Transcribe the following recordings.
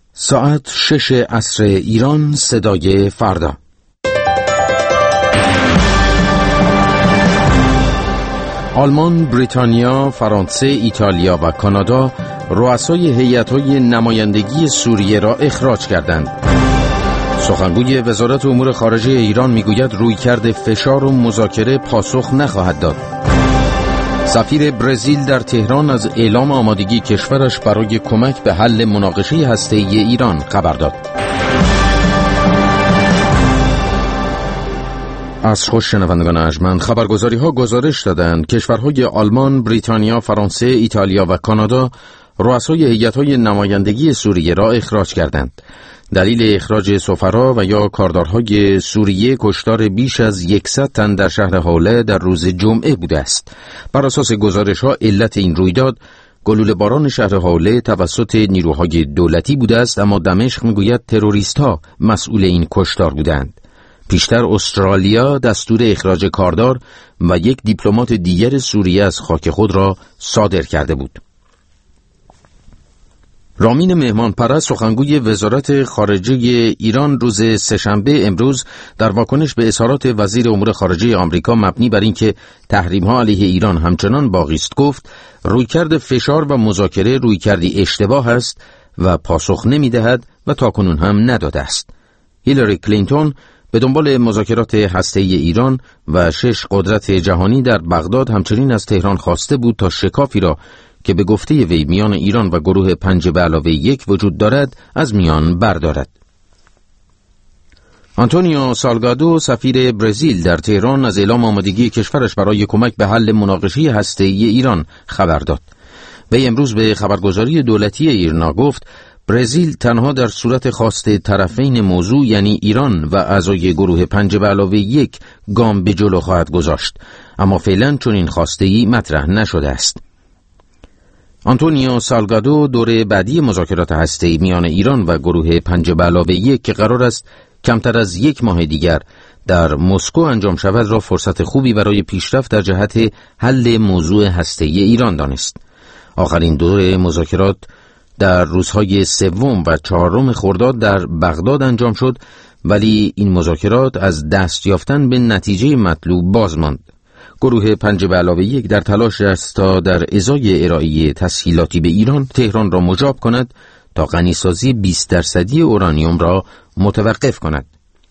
ساعت 6 عصر ایران، صدای فردا. آلمان، بریتانیا، فرانسه، ایتالیا و کانادا رؤسای هیئت‌های نمایندگی سوریه را اخراج کردند. سخنگوی وزارت امور خارجه ایران میگوید رویکرد فشار و مذاکره پاسخ نخواهد داد. سفیر برزیل در تهران از اعلام آمادگی کشورش برای کمک به حل مناقشه هسته‌ای ایران خبر داد. از خوش شنوندگان ارجمند، خبرگزاری‌ها گزارش دادند کشورهای آلمان، بریتانیا، فرانسه، ایتالیا و کانادا رؤسای هیئت‌های نمایندگی سوریه را اخراج کردند. دلیل اخراج سفرا و یا کاردارهای سوریه کشتار بیش از 100 تن در شهر حوله در روز جمعه بوده است. بر اساس گزارش‌ها علت این رویداد گلوله باران شهر حوله توسط نیروهای دولتی بوده است، اما دمشق میگوید تروریست‌ها مسئول این کشتار بودند. پیشتر استرالیا دستور اخراج کاردار و یک دیپلمات دیگر سوریه از خاک خود را صادر کرده بود. رامین مهمانپرست، سخنگوی وزارت خارجه ایران، روز سه‌شنبه امروز در واکنش به اظهارات وزیر امور خارجه آمریکا مبنی بر اینکه تحریم‌ها علیه ایران همچنان باقی است گفت رویکرد فشار و مذاکره رویکردی اشتباه است و پاسخ نمی‌دهد و تاکنون هم نداده است. هیلاری کلینتون به دنبال مذاکرات هسته‌ای ایران و 6 قدرت جهانی در بغداد همچنین از تهران خواسته بود تا شکافی را که به گفته وی میان ایران و گروه 5+1 وجود دارد از میان بردارد. آنتونیو سالگادو، سفیر برزیل در تهران، از اعلام آمادگی کشورش برای کمک به حل مناقشه هسته‌ای ایران خبر داد. وی امروز به خبرگزاری دولتی ایرنا گفت برزیل تنها در صورت خواست طرفین موضوع یعنی ایران و اعضای گروه 5+1 گام به جلو خواهد گذاشت، اما فعلا چون این خواسته‌ای مطرح نشده است. آنتونیو سالگادو دوره بعدی مذاکرات هسته‌ای میان ایران و گروه 5+1 که قرار است کمتر از 1 ماه دیگر در مسکو انجام شود را فرصت خوبی برای پیشرفت در جهت حل موضوع هسته‌ای ایران دانست. آخرین دوره مذاکرات در روزهای 3 و 4 خرداد در بغداد انجام شد، ولی این مذاکرات از دست یافتن به نتیجه مطلوب باز ماند. گروه 5+1 در تلاش است تا در ازای ارائه تسهیلاتی به ایران تهران را مجاب کند تا غنیسازی 20% اورانیوم را متوقف کند.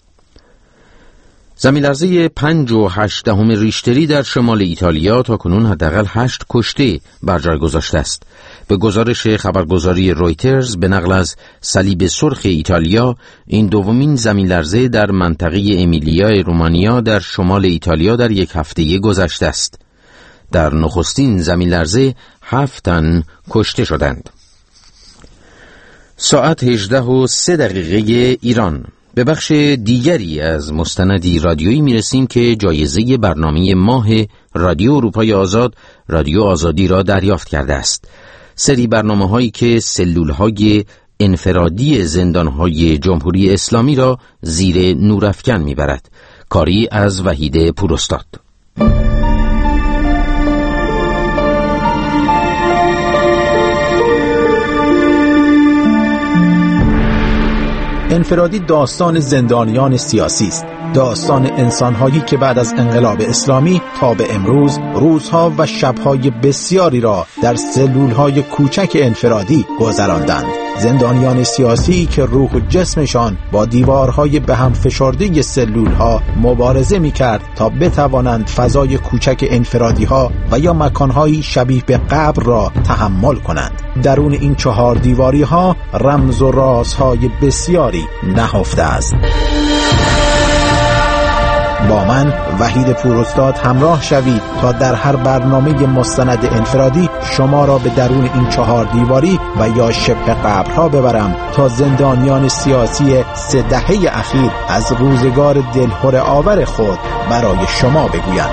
زمین‌لرزه 5.8 ریشتری در شمال ایتالیا تا کنون حداقل 8 کشته بر جای گذاشته است. به گزارش خبرگزاری رویترز به نقل از صلیب سرخ ایتالیا، این دومین زمین‌لرزه در منطقه امیلیا رومانیا در شمال ایتالیا در یک هفته گذشته است. در نخستین زمین‌لرزه 7 تن کشته شدند. ساعت 18:03 ایران. به بخش دیگری از مستندی رادیویی میرسیم که جایزه برنامه ماه رادیو اروپای آزاد، رادیو آزادی را دریافت کرده است. سری برنامه‌هایی که سلول‌های انفرادی زندان‌های جمهوری اسلامی را زیر نورافکن میبرد. کاری از وحید پوراستاد. انفرادی داستان زندانیان سیاسی است، داستان انسان‌هایی که بعد از انقلاب اسلامی تا به امروز روزها و شب‌های بسیاری را در سلول‌های کوچک انفرادی گذراندند. زندانیان سیاسی که روح و جسمشان با دیوارهای به هم فشرده سلول‌ها مبارزه می‌کرد تا بتوانند فضای کوچک انفرادی‌ها و یا مکان‌های شبیه به قبر را تحمل کنند. درون این 4 دیواری‌ها رمز و رازهای بسیاری نهفته است. با من وحید پوراستاد همراه شوید تا در هر برنامه مستند انفرادی شما را به درون این 4 دیواری و یا شبه قبرها ببرم تا زندانیان سیاسی 3 دهه اخیر از روزگار دلهره آور خود برای شما بگویند.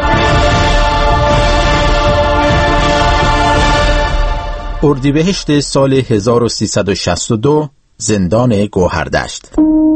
اردیبهشت سال 1362 زندان گوهردشت.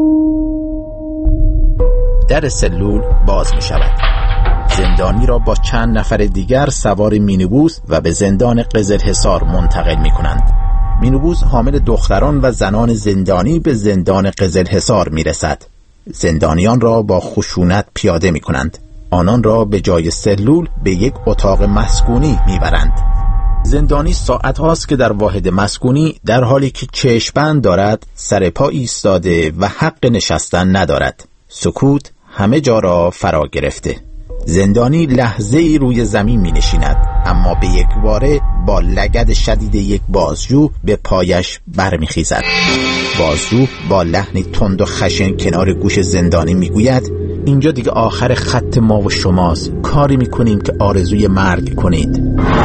در سلول باز می شود. زندانی را با چند نفر دیگر سوار مینیبوس و به زندان قزلحصار منتقل می کنند. مینوبوس حامل دختران و زنان زندانی به زندان قزلحصار میرسد. زندانیان را با خشونت پیاده میکنند. آنان را به جای سلول به یک اتاق مسکونی میبرند. زندانی ساعت هاست که در واحد مسکونی در حالی که چشم‌بند دارد سر پا ایستاده و حق نشستن ندارد. سکوت همه جا را فرا گرفته. زندانی لحظه ای روی زمین می نشیند، اما به یک باره با لگد شدید یک بازجو به پایش برمی خیزد. بازجو با لحنی تند و خشن کنار گوش زندانی می گوید اینجا دیگه آخر خط ما و شماست. کاری می کنیم که آرزوی مرگ کنید.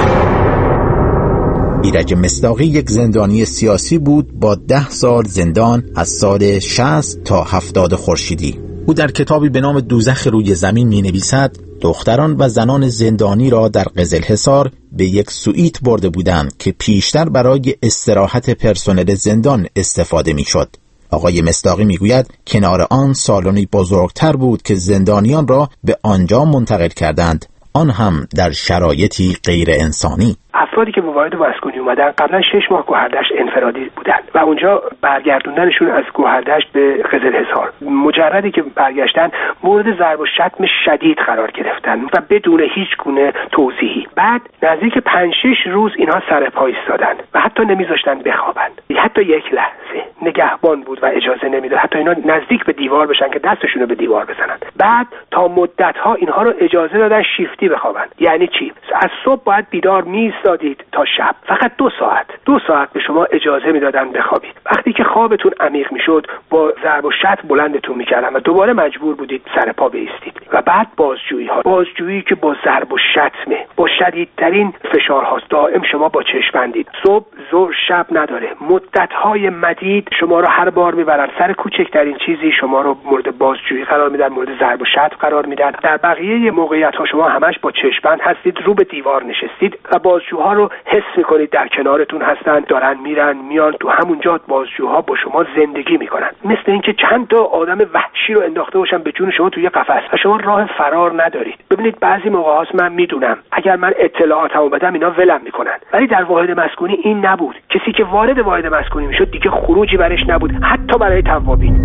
ایرج مصداقی یک زندانی سیاسی بود با 10 سال زندان از سال 60 تا 70 خورشیدی. او در کتابی به نام دوزخ روی زمین می نویسد دختران و زنان زندانی را در قزلحصار به یک سوئیت برده بودند که پیشتر برای استراحت پرسنل زندان استفاده می شد. آقای مصداقی می گوید کنار آن سالنی بزرگتر بود که زندانیان را به آنجا منتقل کردند، آن هم در شرایطی غیر انسانی. افرادی که به واحد مسکونی اومدن قبلا 6 ماه گوهردشت انفرادی بودن و اونجا برگردوندنشون از گوهردشت به قزلحصار. مجردی که برگشتن مورد ضرب و شتم شدید قرار گرفتن و بدون هیچ گونه توضیحی. بعد نزدیک 5-6 روز اینها سر پا ایستادن و حتی نمیذاشتن بخوابن. حتی یک لحظه نگهبان بود و اجازه نمیداد حتی اینا نزدیک به دیوار بشن که دستشون رو به دیوار بزنن. بعد تا مدت‌ها اینها رو اجازه دادن شیفتی بخوابن. یعنی چی؟ از صبح باید بیدار دادید تا شب فقط 2 ساعت به شما اجازه میدادن بخوابید. وقتی که خوابتون عمیق میشد با ضرب و شتم بلندتون میکردن و دوباره مجبور بودید سر پا بایستید. و بعد بازجویی که با ضرب و شتمه، با شدیدترین فشارهاست. دائم شما با چشم بندید، صبح ظهر شب نداره، مدت‌های مدید شما رو هر بار میبرن سر کوچکترین چیزی شما رو مورد بازجویی قرار میدن، مورد ضرب و شتم قرار میدن. در بقیه موقعیت‌ها شما همش با چشم بند هستید، رو به دیوار نشستید و بازجوها رو حس میکنید در کنارتون هستن، دارن میرن میان. تو همونجا بازجوها با شما زندگی میکنن، مثل اینکه چند تا آدم وحشی رو انداخته باشن به جون شما توی یه قفس و شما راه فرار ندارید. ببینید بعضی موقع‌ها من میدونم اگر من اطلاعاتمو بدم اینا ولم میکنن، ولی در واحد مسکونی این نبود. کسی که وارد واحد مسکونی میشد دیگه خروجی برش نبود، حتی برای توابین.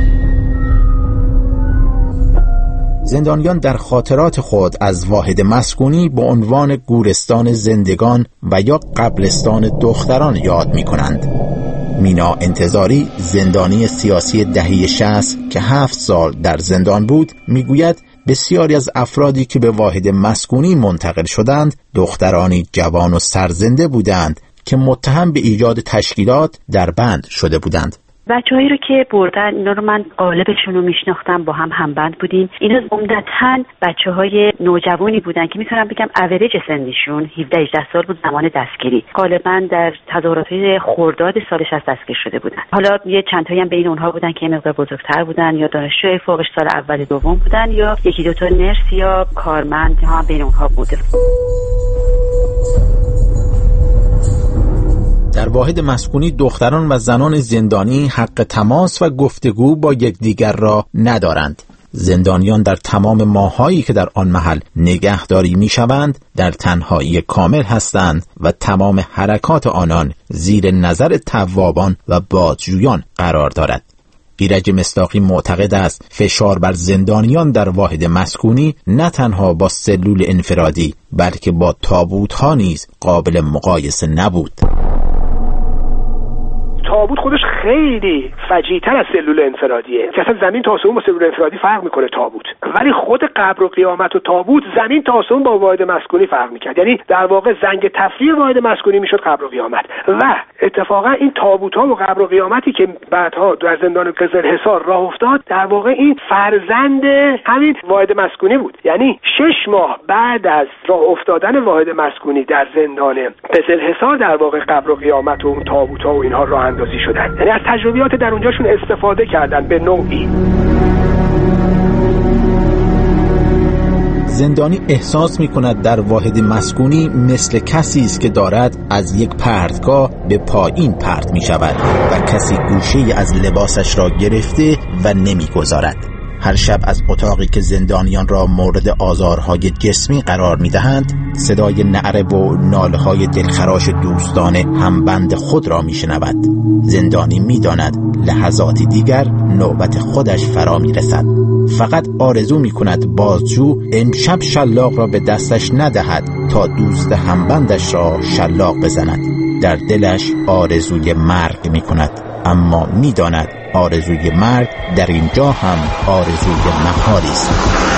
زندانیان در خاطرات خود از واحد مسکونی به عنوان گورستان زندگان و یا قبرستان دختران یاد می کنند. مینا انتظاری زندانی سیاسی دهه 60 که 7 سال در زندان بود میگوید بسیاری از افرادی که به واحد مسکونی منتقل شدند دخترانی جوان و سرزنده بودند که متهم به ایجاد تشکیلات در بند شده بودند. بچه‌هایی رو که بردن اینا رو من قالبشون رو میشناختم، با هم همبند بودیم. اینا عمدتاً بچه‌های نوجوانی بودن که میتونم بگم اوریج سنیشون 17-18 سال بود زمان دستگیری. غالباً در تظاهرات خرداد سال 60 دستگیر شده بودن. حالا یه چند تایی هم بین اونها بودن که مقدار بزرگتر بودن یا دانشجوی فوق سال اول دوم بودن یا 1-2 تا نرس یا کارمند هم بین اونها بوده. در واحد مسکونی دختران و زنان زندانی حق تماس و گفتگو با یکدیگر را ندارند. زندانیان در تمام ماهایی که در آن محل نگهداری می‌شوند در تنهایی کامل هستند و تمام حرکات آنان زیر نظر توابان و بازجویان قرار دارد. ایرج مصداقی معتقد است فشار بر زندانیان در واحد مسکونی نه تنها با سلول انفرادی بلکه با تابوت‌ها نیز قابل مقایسه نبود. تابوت خودش خیلی فجیع‌تر از سلول انفرادیه که اصلا زمین تا آسمون با سلول انفرادی فرق میکنه تابوت، ولی خود قبر و قیامت و تابوت زمین تا آسمون با واحد مسکونی فرق میکرد. یعنی در واقع زنگ تفریح واحد مسکونی میشد قبر و قیامت و اتفاقا این تابوت‌ها و قبر و قیامتی که بعدها در زندان قزلحصار راه افتاد در واقع این فرزند همین واحد مسکونی بود. یعنی 6 ماه بعد از راه افتادن واحد مسکونی در زندان قزلحصار در واقع قبر و قیامت و اون تابوت‌ها و اینها راه اندازی شدن، یعنی از تجربیات در اونجاشون استفاده کردن به نوعی. زندانی احساس می کند در واحد مسکونی مثل کسی است که دارد از یک پرتگاه به پایین پرت می شود و کسی گوشه از لباسش را گرفته و نمی گذارد. هر شب از اتاقی که زندانیان را مورد آزارهای جسمی قرار می‌دهند صدای نعره و ناله‌های دلخراش دوستان همبند خود را می‌شنود. زندانی می‌داند لحظاتی دیگر نوبت خودش فرا می‌رسد. فقط آرزو می‌کند بازجو امشب شلاق را به دستش ندهد تا دوست همبندش را شلاق بزند. در دلش آرزوی مرگ می‌کند، اما می‌داند آرزوی مرگ در اینجا هم آرزوی محالی است.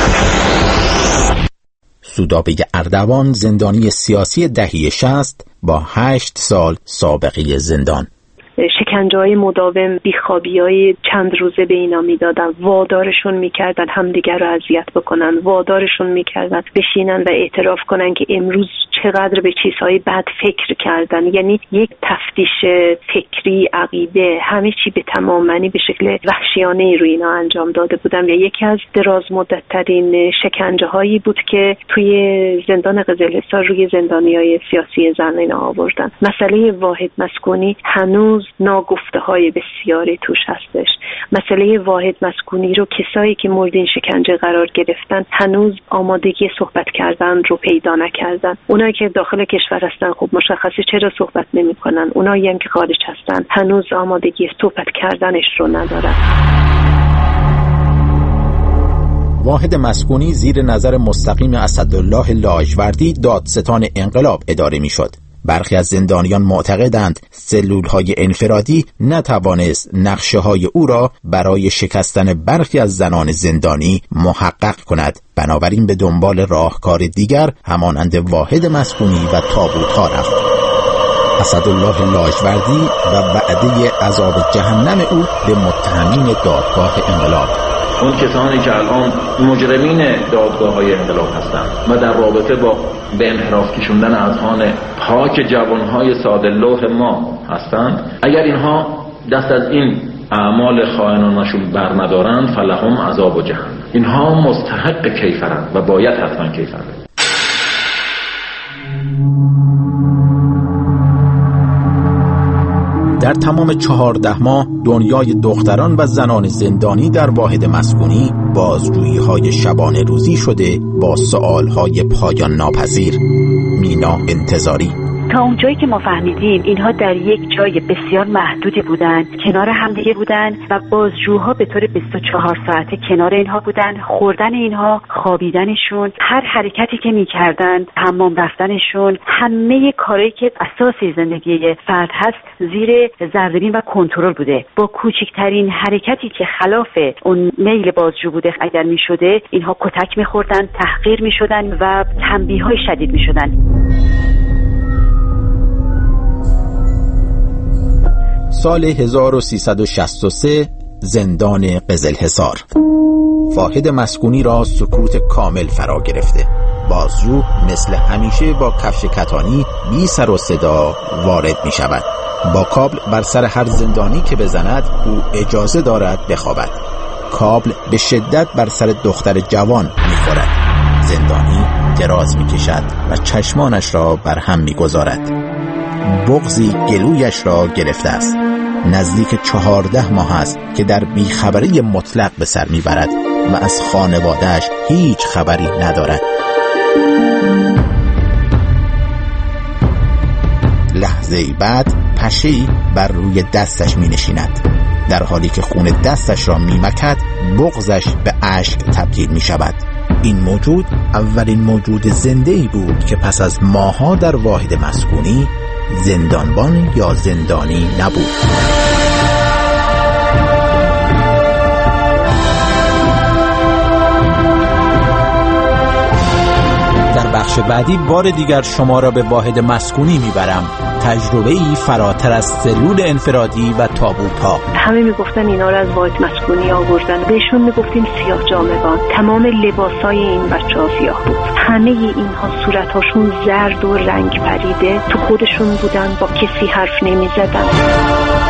سودابه اردوان زندانی سیاسی دهه 60 با 8 سال سابقه زندان. شکنجه‌های مداوم، بیخوابی‌های چند روزه به اینا میدادن، وادارشون میکردن همدیگر رو اذیت بکنن، وادارشون میکردن بشینن و اعتراف کنن که امروز چقدر به چیزهای بد فکر کردن. یعنی یک تفتیش فکری، عقیده، همه چی به تمام معنی به شکل وحشیانه‌ای روی اینا انجام داده بودن و یکی از دراز مدت‌ترین شکنجه‌هایی بود که توی زندان قزلحصار روی زندانیای سیاسی زن اینا آوردن. مسئله واحد مسکونی هنوز ناگفته‌های بسیاری توش هستش. مسئله واحد مسکونی رو کسایی که مورد این شکنجه قرار گرفتن هنوز آمادگی صحبت کردن رو پیدا نکردن. اونایی که داخل کشور هستن خب مشخصه چرا صحبت نمی‌کنن. اونایی هم که خارج هستن هنوز آمادگی صحبت کردنش رو ندارن. واحد مسکونی زیر نظر مستقیم اسدالله لاجوردی دادستان انقلاب اداره می‌شد. برخی از زندانیان معتقدند سلول‌های انفرادی نتوانست نقشه‌های او را برای شکستن برخی از زنان زندانی محقق کند. بنابراین به دنبال راهکار دیگر همانند واحد مسکونی و تابوت‌ها رفت. اسدالله لاجوردی و وعده عذاب جهنم او به متهمین دادگاه انقلاب. اون کسانی که الان مجرمین دادگاه‌های انقلاب هستند و در رابطه با به انحراف کشوندن اذهان پاک جوانهای ساده لوح ما هستند، اگر اینها دست از این اعمال خائنانشون برندارند فلهم عذاب جهنم. اینها مستحق کیفرند و باید حتما کیفرند. در تمام 14 ماه دنیای دختران و زنان زندانی در واحد مسکونی بازجویی‌های شبانه روزی شده با سؤال‌های پایان ناپذیر. مینا انتظاری. تا اونجایی که ما فهمیدیم اینها در یک جای بسیار محدودی بودن، کنار همدیگه بودن و بازجوها به طور 24 ساعته کنار اینها بودن. خوردن اینها، خوابیدنشون، هر حرکتی که میکردن، حمام رفتنشون، همه کارهایی که اساسی زندگی فرد هست زیر ذره‌بین و کنترل بوده. با کوچکترین حرکتی که خلاف اون میل بازجو بوده اگر میشده، اینها کتک میخوردن، تحقیر میشدن و تنبیه‌های شدید میشدن. سال 1363 زندان قزلحصار. واحد مسکونی را سکوت کامل فرا گرفته. بازجو مثل همیشه با کفش کتانی بی سر و صدا وارد می شود. با کابل بر سر هر زندانی که بزند او اجازه دارد بخوابد. کابل به شدت بر سر دختر جوان می خورد. زندانی دراز می کشد و چشمانش را بر هم می گذارد. بغضی گلویش را گرفته است. نزدیک 14 ماه است که در بیخبری مطلق به سر میبرد و از خانواده‌اش هیچ خبری ندارد. لحظه‌ای بعد پشه‌ای بر روی دستش می نشیند. در حالی که خون دستش را می مکد بغضش به اشک تبدیل می شود. این موجود اولین موجود زنده‌ای بود که پس از ماه‌ها در واحد مسکونی زندانبان یا زندانی نبود. در بخش بعدی بار دیگر شما را به واحد مسکونی میبرم. تجربه‌ای فراتر از سلول انفرادی و تابوت‌ها. همه میگفتن اینا را از واحد مسکونی آوردن. بهشون میگفتیم سیاه جامگان. تمام لباسای این بچه‌ها سیاه بود. همه اینها صورتاشون زرد و رنگ پریده، تو خودشون بودن، با کسی حرف نمیزدن.